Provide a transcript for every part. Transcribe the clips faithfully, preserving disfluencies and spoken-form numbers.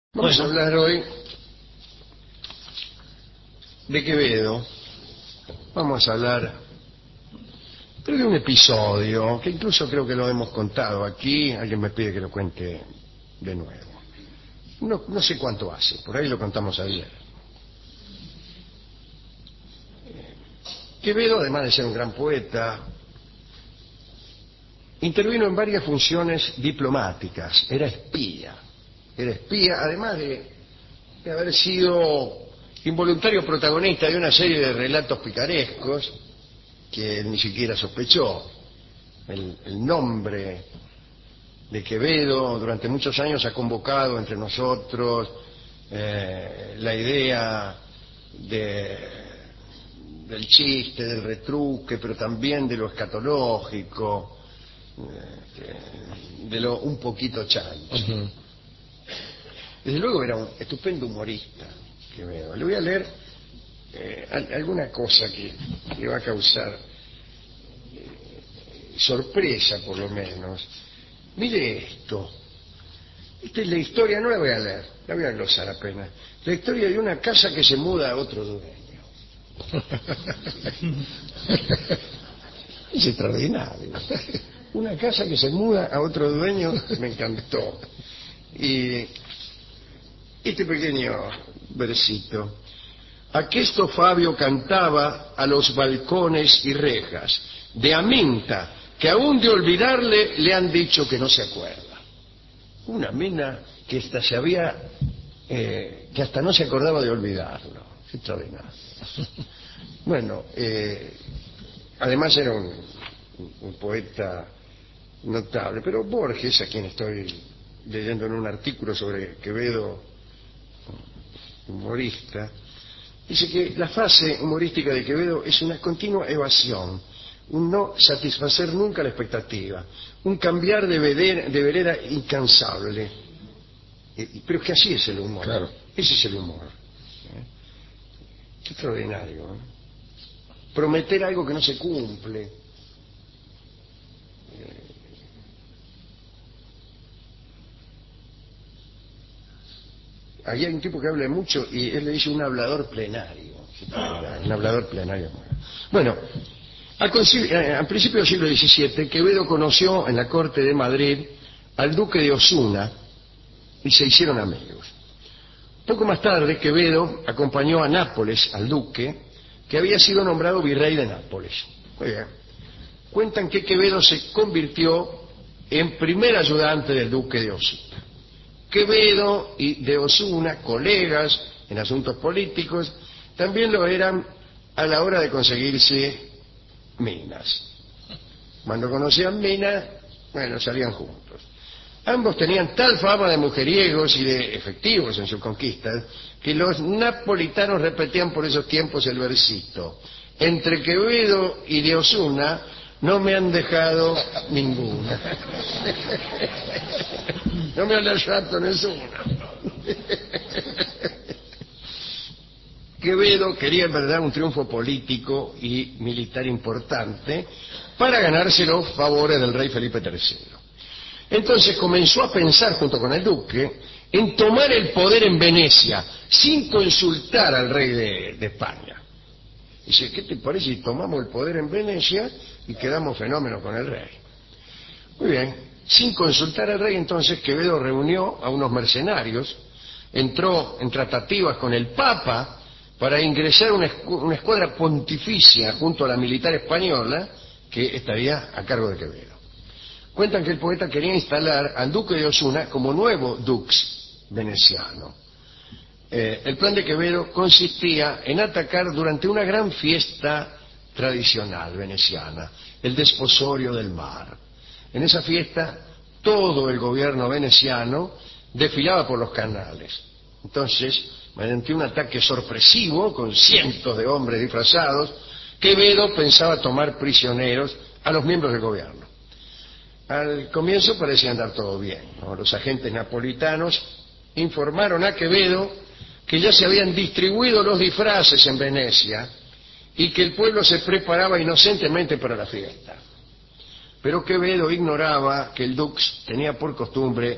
Vamos bueno. a hablar hoy de Quevedo. Vamos a hablar pero de un episodio que incluso creo que lo hemos contado aquí. Alguien me pide que lo cuente de nuevo. No, no sé cuánto hace, por ahí lo contamos ayer. Quevedo, además de ser un gran poeta, intervino en varias funciones diplomáticas. Era espía. Era espía, además de, de haber sido involuntario protagonista de una serie de relatos picarescos que él ni siquiera sospechó. El, el nombre de Quevedo durante muchos años ha convocado entre nosotros eh, la idea de, del chiste, del retruque, pero también de lo escatológico, eh, de lo un poquito chancho. Uh-huh. Desde luego era un estupendo humorista, Quevedo. Le voy a leer eh, alguna cosa que le va a causar eh, sorpresa, por lo menos. Mire esto. Esta es la historia, no la voy a leer, la voy a glosar apenas. La historia de una casa que se muda a otro dueño. Es extraordinario. Una casa que se muda a otro dueño, me encantó. Y este pequeño versito: aquesto Fabio cantaba a los balcones y rejas de Aminta, que aún de olvidarle le han dicho que no se acuerda. Una mina que hasta se había eh, que hasta no se acordaba de olvidarlo. Es extraordinario. Bueno, eh, además era un, un poeta notable, pero Borges, a quien estoy leyendo en un artículo sobre Quevedo, humorista, dice que la fase humorística de Quevedo es una continua evasión, un no satisfacer nunca la expectativa, un cambiar de vereda, de vereda incansable. Eh, pero es que así es el humor. Claro. Ese es el humor. ¿Eh? Qué extraordinario. ¿Eh? Prometer algo que no se cumple. Eh, Ahí hay un tipo que habla mucho y él le dice un hablador plenario. Un hablador plenario. Bueno, al, al principio del siglo diecisiete, Quevedo conoció en la corte de Madrid al duque de Osuna y se hicieron amigos. Poco más tarde, Quevedo acompañó a Nápoles al duque, que había sido nombrado virrey de Nápoles. Muy bien. Cuentan que Quevedo se convirtió en primer ayudante del duque de Osuna. Quevedo y de Osuna, colegas en asuntos políticos, también lo eran a la hora de conseguirse minas. Cuando conocían minas, bueno, salían juntos. Ambos tenían tal fama de mujeriegos y de efectivos en sus conquistas que los napolitanos repetían por esos tiempos el versito: entre Quevedo y de Osuna no me han dejado ninguna. No me han dejado ninguna. Quevedo quería en verdad un triunfo político y militar importante para ganarse los favores del rey Felipe tercero. Entonces comenzó a pensar, junto con el duque, en tomar el poder en Venecia sin consultar al rey de, de España. Dice, ¿qué te parece si tomamos el poder en Venecia y quedamos fenómenos con el rey? Muy bien, sin consultar al rey, entonces Quevedo reunió a unos mercenarios, entró en tratativas con el Papa para ingresar una, una escuadra pontificia junto a la militar española que estaría a cargo de Quevedo. Cuentan que el poeta quería instalar al duque de Osuna como nuevo dux veneciano. Eh, el plan de Quevedo consistía en atacar durante una gran fiesta tradicional veneciana, el desposorio del mar. En esa fiesta todo el gobierno veneciano desfilaba por los canales. Entonces, mediante un ataque sorpresivo con cientos de hombres disfrazados, Quevedo pensaba tomar prisioneros a los miembros del gobierno. Al comienzo parecía andar todo bien, ¿no? Los agentes napolitanos informaron a Quevedo que ya se habían distribuido los disfraces en Venecia y que el pueblo se preparaba inocentemente para la fiesta. Pero Quevedo ignoraba que el dux tenía por costumbre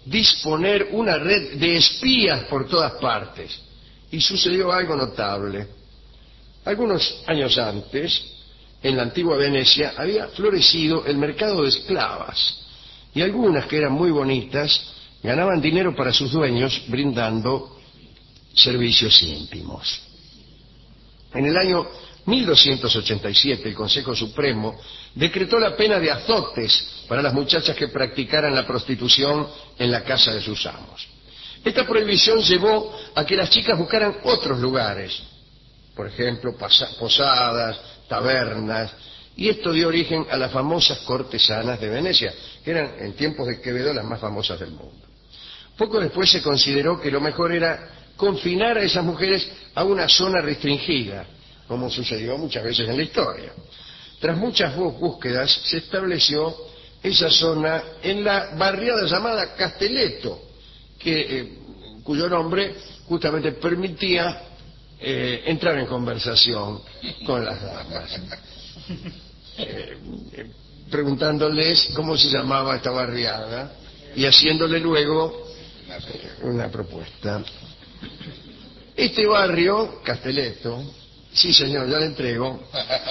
disponer una red de espías por todas partes. Y sucedió algo notable. Algunos años antes, en la antigua Venecia, había florecido el mercado de esclavas, y algunas, que eran muy bonitas, ganaban dinero para sus dueños brindando servicios íntimos. En el año mil doscientos ochenta y siete, el Consejo Supremo decretó la pena de azotes para las muchachas que practicaran la prostitución en la casa de sus amos. Esta prohibición llevó a que las chicas buscaran otros lugares, por ejemplo, posadas, tabernas, y esto dio origen a las famosas cortesanas de Venecia, que eran en tiempos de Quevedo las más famosas del mundo. Poco después se consideró que lo mejor era confinar a esas mujeres a una zona restringida, como sucedió muchas veces en la historia. Tras muchas búsquedas se estableció esa zona en la barriada llamada Castelletto, que, eh, cuyo nombre justamente permitía eh, entrar en conversación con las damas, eh, eh, preguntándoles cómo se llamaba esta barriada y haciéndole luego una propuesta. Este barrio, Castelletto, sí señor, ya le entrego,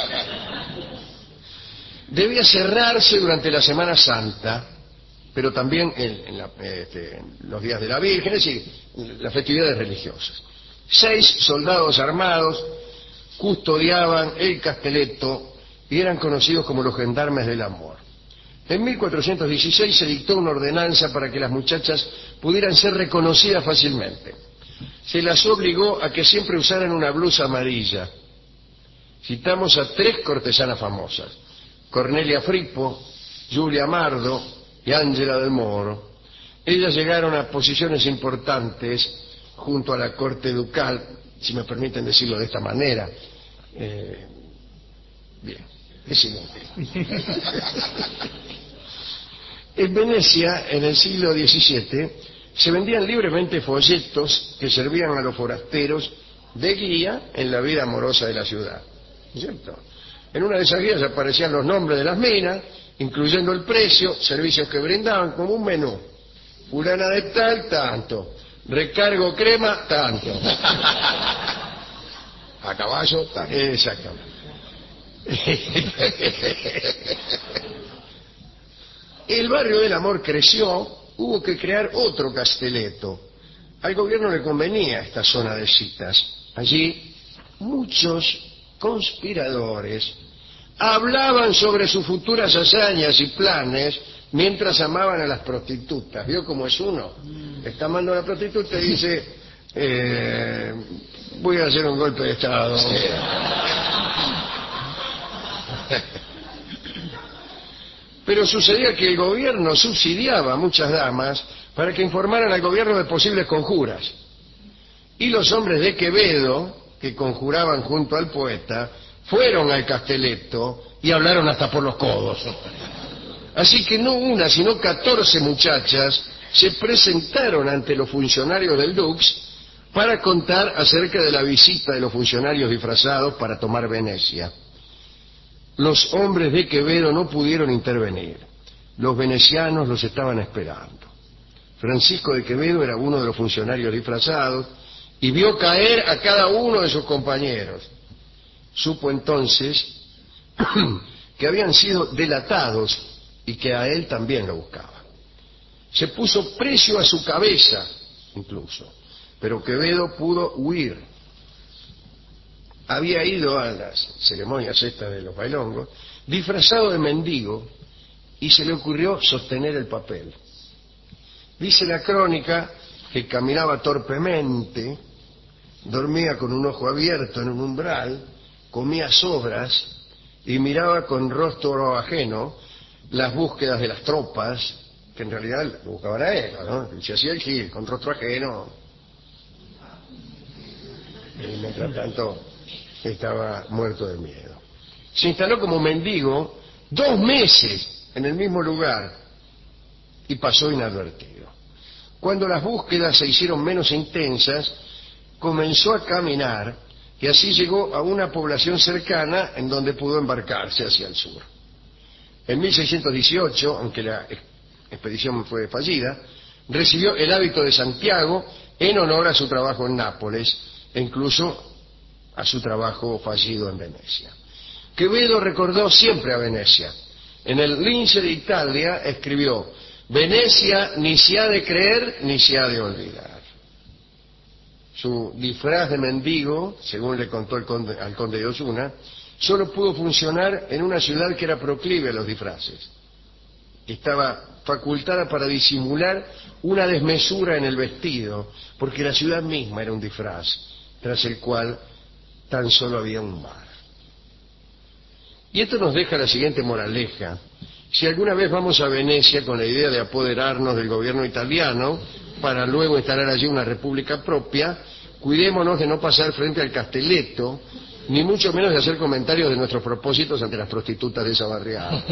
debía cerrarse durante la Semana Santa, pero también en, en, la, este, en los días de la Virgen, es decir, las festividades religiosas. Seis soldados armados custodiaban el Castelletto y eran conocidos como los gendarmes del amor. En mil cuatrocientos dieciséis se dictó una ordenanza para que las muchachas pudieran ser reconocidas fácilmente. Se las obligó a que siempre usaran una blusa amarilla. Citamos a tres cortesanas famosas: Cornelia Fripo, Giulia Mardo y Ángela del Moro. Ellas llegaron a posiciones importantes junto a la corte ducal, si me permiten decirlo de esta manera. Eh, bien, es inútil. En Venecia, en el siglo diecisiete, se vendían libremente folletos que servían a los forasteros de guía en la vida amorosa de la ciudad, ¿cierto? En una de esas guías aparecían los nombres de las minas, incluyendo el precio, servicios que brindaban, como un menú. Fulana de tal, tanto. Recargo crema, tanto. A caballo, tanto. Exactamente. El barrio del amor creció, hubo que crear otro Castelletto. Al gobierno le convenía esta zona de citas. Allí muchos conspiradores hablaban sobre sus futuras hazañas y planes mientras amaban a las prostitutas. ¿Vio cómo es uno? Está amando a la prostituta y dice, eh, voy a hacer un golpe de estado. Sí. Pero sucedía que el gobierno subsidiaba a muchas damas para que informaran al gobierno de posibles conjuras. Y los hombres de Quevedo, que conjuraban junto al poeta, fueron al Castelletto y hablaron hasta por los codos. Así que no una, sino catorce muchachas se presentaron ante los funcionarios del Dux para contar acerca de la visita de los funcionarios disfrazados para tomar Venecia. Los hombres de Quevedo no pudieron intervenir. Los venecianos los estaban esperando. Francisco de Quevedo era uno de los funcionarios disfrazados y vio caer a cada uno de sus compañeros. Supo entonces que habían sido delatados y que a él también lo buscaban. Se puso precio a su cabeza, incluso, pero Quevedo pudo huir. Había ido a las ceremonias estas de los bailongos disfrazado de mendigo y se le ocurrió sostener el papel. Dice la crónica que caminaba torpemente, dormía con un ojo abierto en un umbral, comía sobras y miraba con rostro ajeno las búsquedas de las tropas, que en realidad lo buscaban a él, ¿no? Y se hacía el gil, con rostro ajeno. Y mientras tanto estaba muerto de miedo. Se instaló como mendigo dos meses en el mismo lugar y pasó inadvertido. Cuando las búsquedas se hicieron menos intensas, comenzó a caminar y así llegó a una población cercana en donde pudo embarcarse hacia el sur. En mil seiscientos dieciocho, aunque la expedición fue fallida, Recibió el hábito de Santiago en honor a su trabajo en Nápoles e incluso a su trabajo fallido en Venecia. Quevedo recordó siempre a Venecia. En el Lince de Italia escribió: Venecia ni se ha de creer ni se ha de olvidar. Su disfraz de mendigo, según le contó el conde, al conde de Osuna, solo pudo funcionar en una ciudad que era proclive a los disfraces. Estaba facultada para disimular una desmesura en el vestido, porque la ciudad misma era un disfraz, tras el cual tan solo había un mar. Y esto nos deja la siguiente moraleja: si alguna vez vamos a Venecia con la idea de apoderarnos del gobierno italiano para luego instalar allí una república propia, cuidémonos de no pasar frente al Castelletto, ni mucho menos de hacer comentarios de nuestros propósitos ante las prostitutas de esa barriada.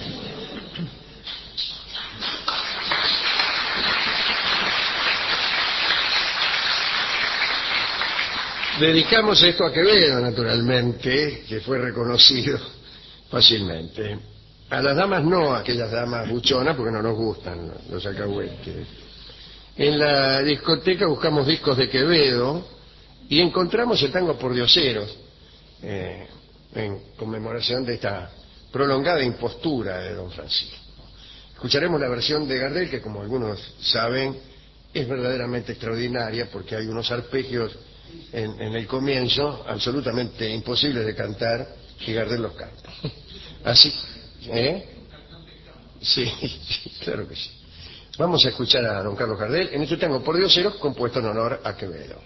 Dedicamos esto a Quevedo, naturalmente, que fue reconocido fácilmente. A las damas no, a aquellas damas buchonas, porque no nos gustan los alcahuetes. En la discoteca buscamos discos de Quevedo y encontramos el tango Por Dioseros, eh, en conmemoración de esta prolongada impostura de don Francisco. Escucharemos la versión de Gardel, que como algunos saben es verdaderamente extraordinaria, porque hay unos arpegios en, en el comienzo absolutamente imposibles de cantar, y Gardel los canta. Así, ¿eh? Sí, sí, claro que sí. Vamos a escuchar a don Carlos Gardel en este tango Por Dioseros, compuesto en honor a Quevedo.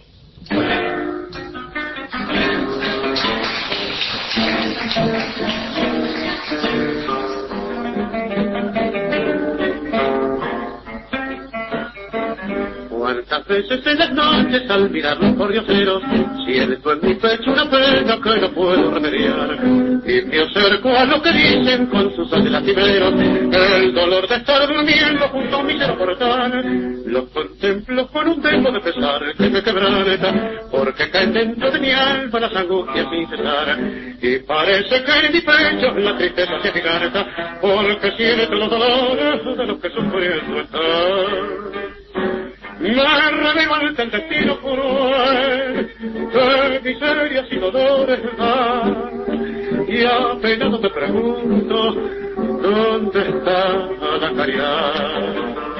Cuántas veces en las noches al mirar los pordioseros siento en mi pecho una pena que no puedo remediar, y me acerco a lo que dicen con sus ojos lastimeros, el dolor de estar durmiendo junto a un mísero portal. Los contemplo con un tempo de pesar que me quebranta, porque caen dentro de mi alma las angustias sin cesar, y parece que en mi pecho la tristeza se agiganta, porque siento los dolores de los que sufriendo están. Me revelo ante el destino cruel de miserias y dolores da, y apenado me pregunto ¿dónde está la caridad?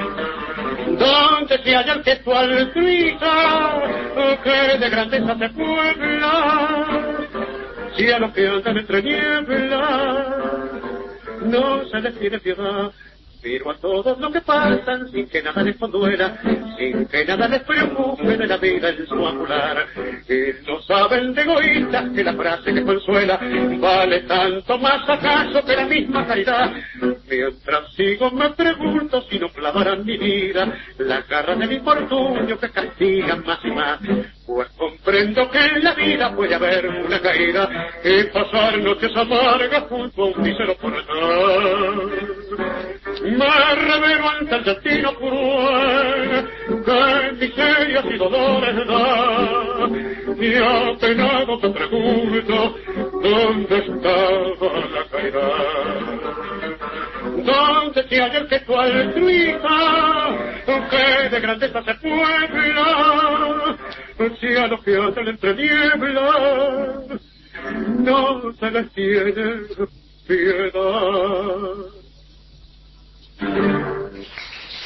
¿Dónde se halla el gesto altruista que de grandeza se puebla? Si a los que andan entre nieblas no se les tiene piedad, pero a todos los que pasan sin que nada les conduela, sin que nada les preocupe de la vida en su angular, que no saben de egoístas que la frase que consuela vale tanto más acaso que la misma caridad. Mientras sigo me pregunto si no clavarán mi vida las garras del infortunio que castigan más y más, pues comprendo que en la vida puede haber una caída y pasar noches amargas junto a un mísero portal. Me revelo ante el destino cruel que miserias y dolores da, y apenado te pregunto ¿dónde estaba la caridad? ¿Dónde se halla el gesto altruista que de grandeza se puebla? Si a los que hacen entre nieblas no se les tiene piedad.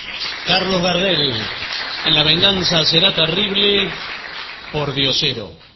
Carlos Gardel, en La venganza será terrible, Por Diosero.